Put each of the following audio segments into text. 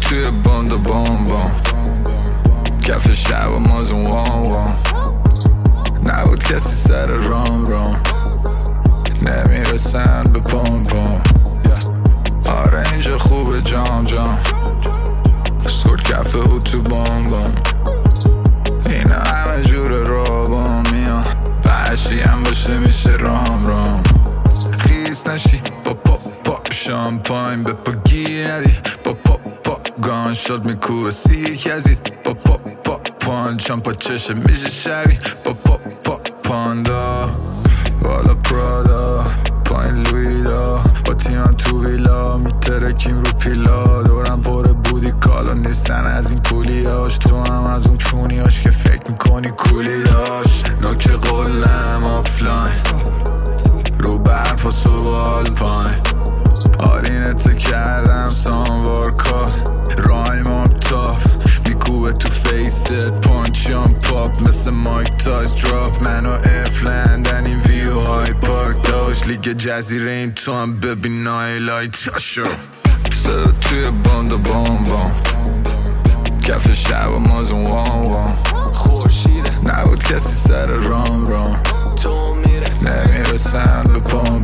توی باند و بام کف شب و مازون وام نبود کسی سر رام نمیرسن به پام آره اینجا خوبه جام سکر کف او تو بام اینا همه جور رابام میان وحشی هم باشه میشه رام خیز نشی با پاپ شامپاین به پا گیر ندی با پاپ گان شد میکوه سیکزید با پاپ پانچ هم پا چشه میشه شبی با پاپ پاندا والا پرادا پایین لویدا با تیان تو ویلا میترکیم رو پیلا دورم پر بودی کالا نیستن از این پولیاش تو هم از اون چونیاش که فکر میکنی کولی داشت نوک قلم آفلاین رو برف و سوال پایین آرینت کردم سانوار کار رایم آب تاپ میکوبه تو فیست پانچیان پاپ مثل مایک تایز دراپ منو افلندن این ویو های پارک داشت لیگ جزیره این تو هم ببین نایلایت هاشو صدا توی باند و بام کف شب و مازون وام خورشیده نبود کسی سر رام تو میره نمیرسن به پام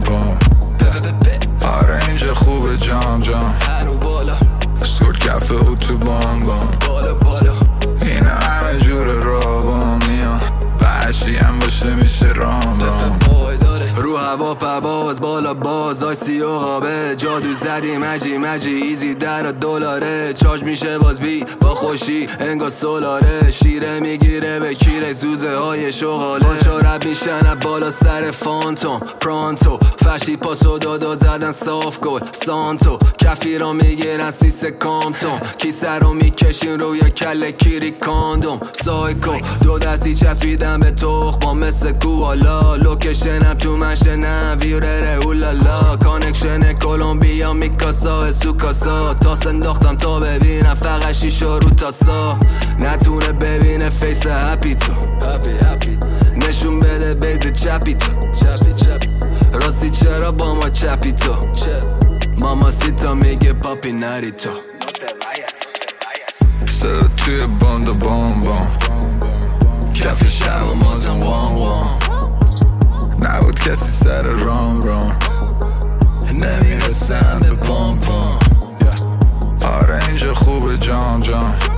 آره اینجا خوبه جام هنو بالا سکر کف او تو بام بالا اینا همه جور رابام میان وحشی هم باشه میشه رام رو هوا پرواز بالا باز آیسی و غابه جادو زدی مجی ایزی در دلاره چارج میشه باز بی با خوشی انگار سولاره شیره میگیره به کیره زوزه های شغاله باشا رب میشن بالا سر فانتوم پرانتو فشی پاسو دادا زدن صاف گل سانتو کفی را میگیرن سیس کامتون کیسه رو میکشین روی کل کیری کاندوم سایکو دو دستی چسبیدن به تخم مثل کوالا لوکشنم تو منشنم ویرره اولالا کانکشن کولومبیا میکاسا سوکاسا تاس انداختم تا ببینم فقط شیشا رو تاسا نتونه ببینه فیس هپی تو نشون بده بیز چپی تو راستی چرا با ما چپی تو ماما سیتا میگه پاپی نری تو صدا توی باند و بام کف شب و مازن وام نبود کسی سر رام نمیرسن به پام آره اینجا خوبه جام